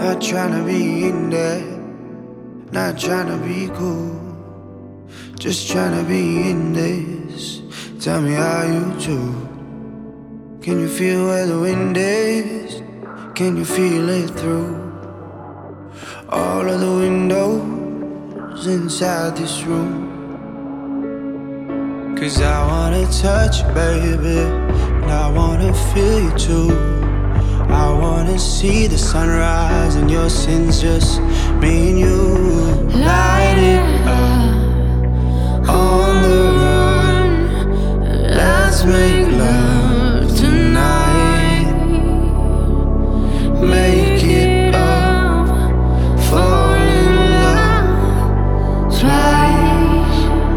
Not tryna be in there, not tryna be cool, just tryna be in this. Tell me how you do. Can you feel where the wind is? Can you feel it through all of the windows inside this room? 'Cause I wanna touch you, baby, and I wanna feel you too. I wanna see the sunrise and your sins, just me and you. Light it up on the run. Let's make love tonight. Make it up, fall in love twice.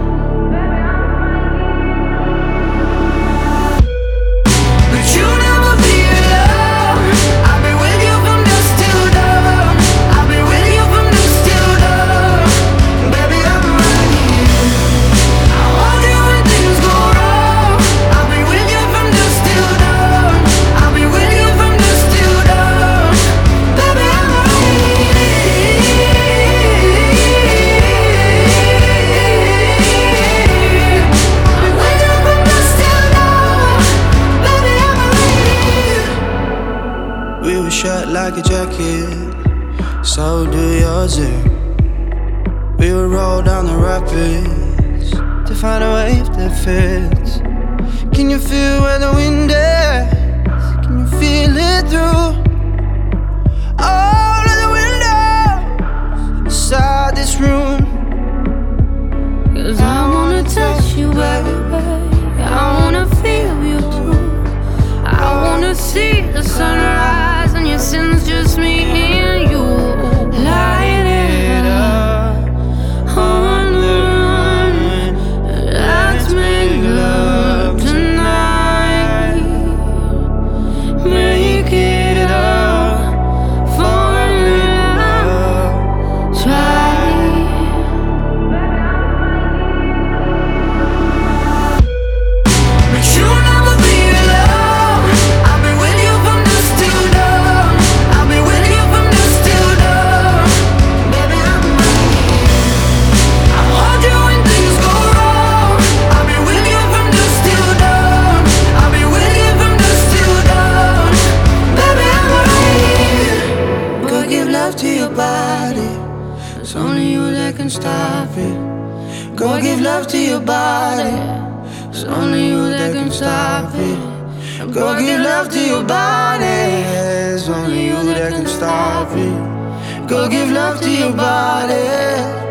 But you never be alone. I'll be with you from dusk till dawn. I'll be with you from dusk till dawn. Baby, I'm right here. I'll hold you when things go wrong. I'll be with you from dusk till dawn. I'll be with you from dusk till dawn. Baby, I'm right here. I'll be with you from dusk till dawn. Baby, I'm right here. We were shut like a jacket, so do yours. We would roll down the rapids to find a wave that fits. Can you feel where the wind is? Can you feel it through all of the windows inside this room? 'Cause I wanna touch you, baby. I wanna feel you too. I wanna see the sunrise and your sins, just me and you. Light it up on the run. Let's make love tonight. Make it up, fall in love twice. But you'll never be alone. I'll be with you from dusk till dawn. I'll be with you from dusk till dawn. Baby, I'm right here. I'll hold you when things go wrong. I'll be with you from dusk till dawn. I'll be with you from dusk till dawn. Baby, I'm right here. Go give love to your body. It's only you that can stop it. Go give love to your body. It's only you that can stop it. Go give love to your body. It's only you that can stop it. Go give love to your body.